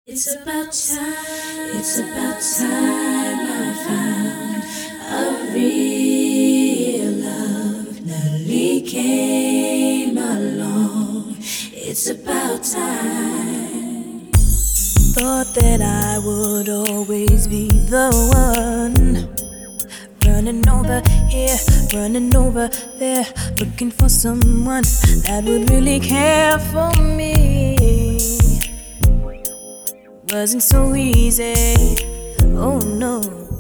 It's about time I found a real love. Nelly came along. It's about time. Thought that I would always be the one, running over here, running over there, looking for someone that would really care for me. Wasn't so easy, oh no.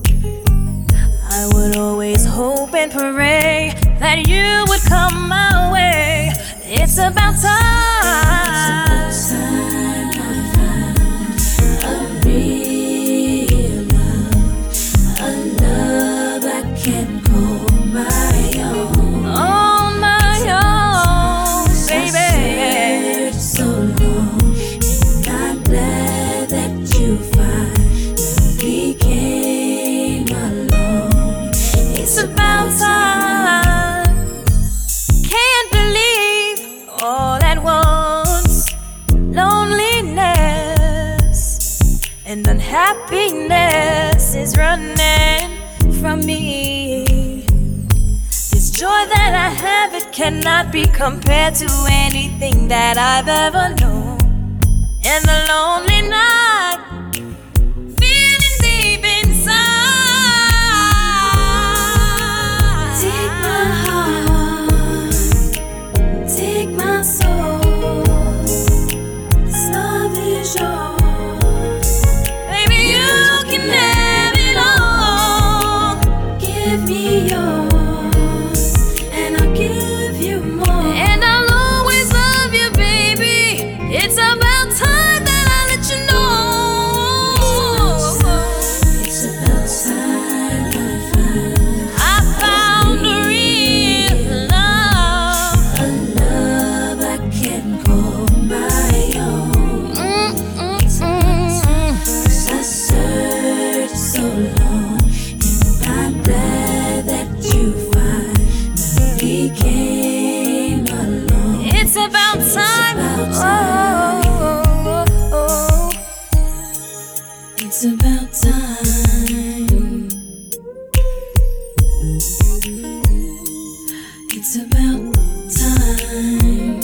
I would always hope and pray that you would come my way. It's about time. It's about time I found a real love, a love I can call my own. On my own, baby. I searched so long, and I'm glad that you finally came along. It's about time. Can't believe all at once. Loneliness and unhappiness is running from me. This joy that I have, it cannot be compared to anything that I've ever known. And the lonely night, feeling deep inside. Take my heart, take my soul. This love is yours. Baby, you can have it all. Give me yours, and I'll give you more. And I'll always love you, baby. It's about time that I let you know. It's about time I found a real love. a love I can call my own. 'Cause I searched so long, and I'm glad that you finally came along. It's about time. about time. It's about time. It's about time.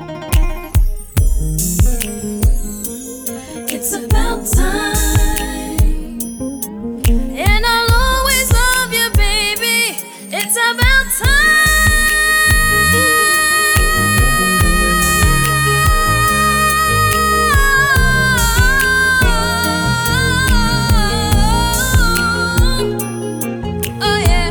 It's about time. And I'll always love you, baby. It's about time. Oh yeah.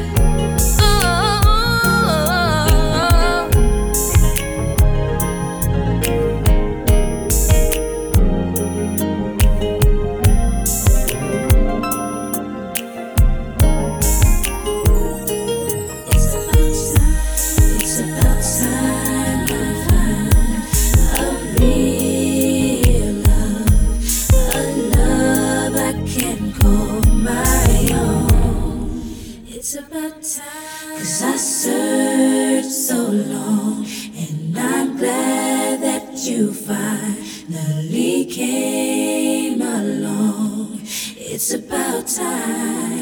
It's about time I found a real love, a love I can call my own. It's about time, 'cause I searched so long, and I'm glad that you finally came along. It's about time.